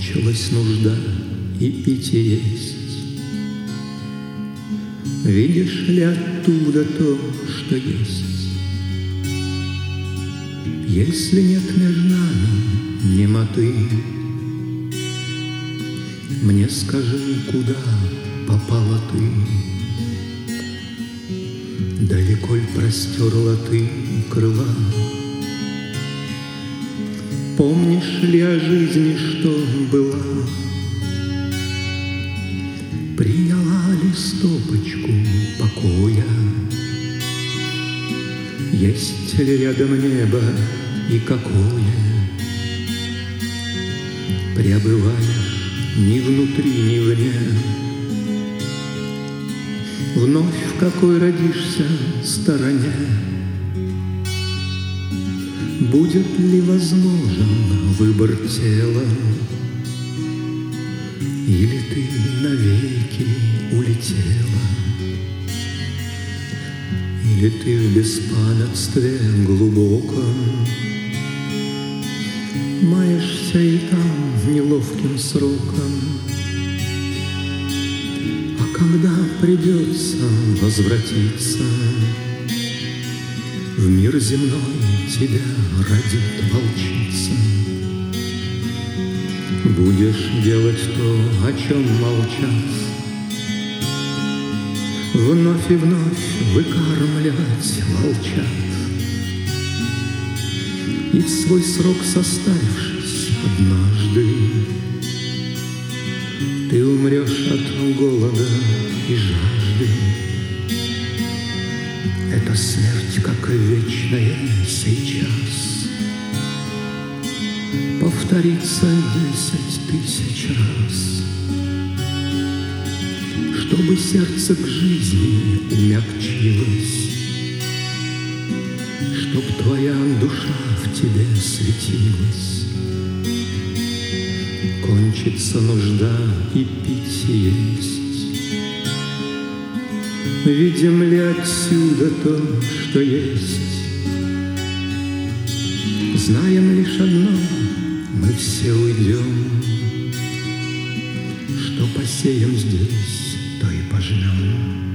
Кончилась нужда и пить и есть. Видишь ли оттуда то, что есть? Если нет между нами немоты, мне скажи, куда попала ты? Далеко ль простерла ты крыла? Помнишь ли о жизни, что была? Приняла ли стопочку покоя? Есть ли рядом небо и какое? Преобываешь ни внутри, ни вне. Вновь в какой родишься стороне? Будет ли возможен выбор тела? Или ты навеки улетела? Или ты в беспамятстве глубоком маешься и там неловким сроком? А когда придется возвратиться, в мир земной тебя родит волчица. Будешь делать то, о чем молчат, вновь и вновь выкармливать волчат. И в свой срок состарившись однажды, ты умрешь от голода и жажды. Это смерть, как вечная сейчас, повторится 10 000 раз. Чтобы сердце к жизни умягчилось, чтоб твоя душа в тебе светилась. Кончится нужда и пить и есть. Видим ли отсюда то, что есть? Знаем лишь одно, мы все уйдем. Что посеем здесь, то и пожнем.